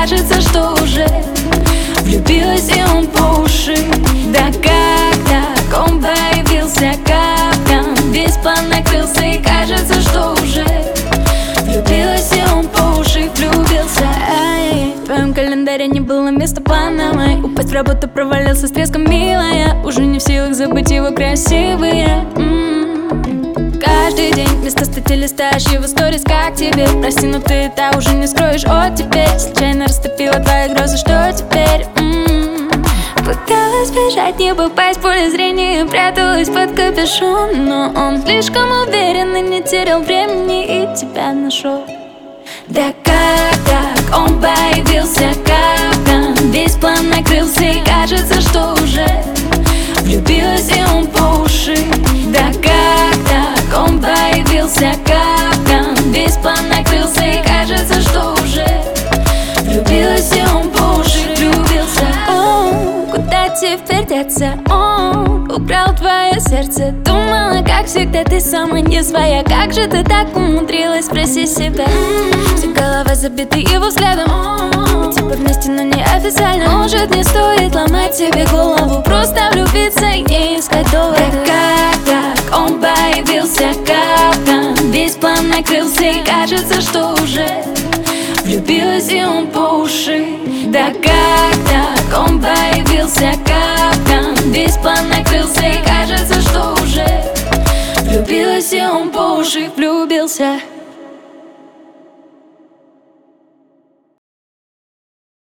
кажется, что уже влюбилась, и он по уши. Да как так? Он появился капкан, весь план накрылся, и кажется, что уже влюбилась, и он по уши влюбился. Ай, в твоем календаре не было места по нам. Упасть в работу, провалился с треском, милая. Уже не в силах забыть его красивые. Каждый день вместо статьи листаешь его сторис, как тебе. Прости, но ты это уже не скроешь. О, теперь случайно растопила твои грозы. Что теперь? Пыталась бежать, не попасть в поле зрения, пряталась под капюшон, но он слишком уверен и не терял времени, и тебя нашел. Да как так? Он появился капкан, весь план накрылся, и кажется, что уже влюбилась, и он по уши. Да как так? Он появился капкан, весь план накрылся, и кажется, что уже влюбилась, и он по уши влюбился. Куда теперь деться? Он украл твое сердце. Думала, как всегда, ты сама не своя. Как же ты так умудрилась, спроси себя. Вся голова забита его взглядом. Мы типа вместе, но не официально. Может, не стоит ломать себе голову, просто влюбиться и не искать доводы. Как так? Он появился капкан, весь план накрылся, и кажется, что уже влюбилась, и он по уши. Да как так? Он появился капкан, весь план накрылся, и кажется, что уже влюбилась, и он по уши влюбился.